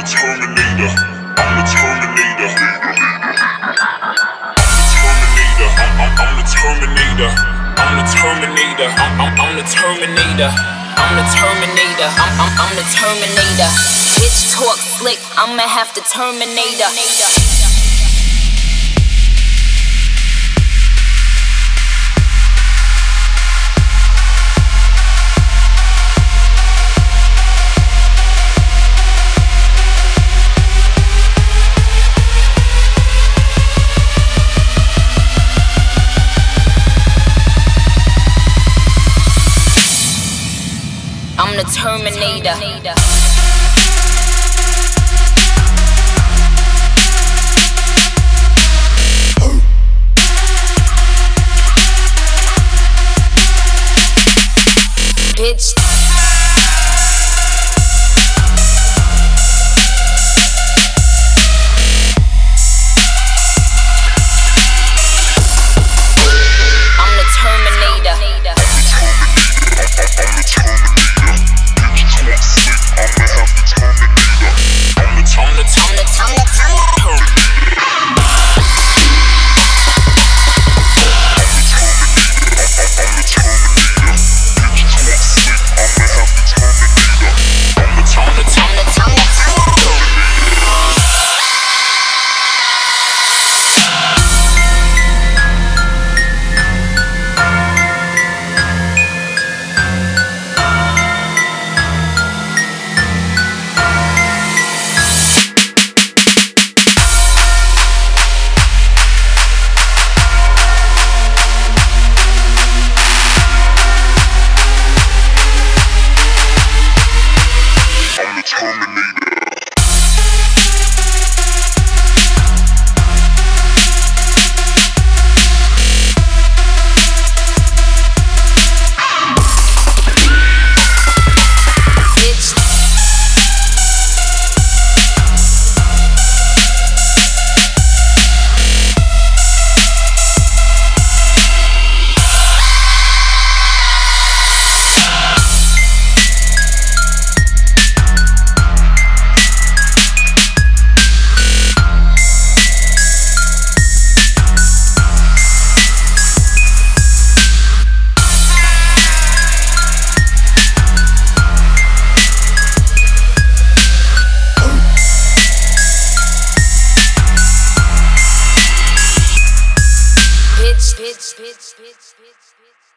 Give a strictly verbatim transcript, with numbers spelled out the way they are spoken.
Terminator. I'm the Terminator. Terminator. I'm, I'm, I'm the Terminator. I'm the Terminator. I'm, I'm, I'm the Terminator. I'm the Terminator. I'm, I'm, I'm the Terminator. Bitch talk slick. I'ma have to Terminator. I'm the Terminator. Bitch. I'm the Terminator. Bitch, bitch, bitch, bitch, bitch, bitch.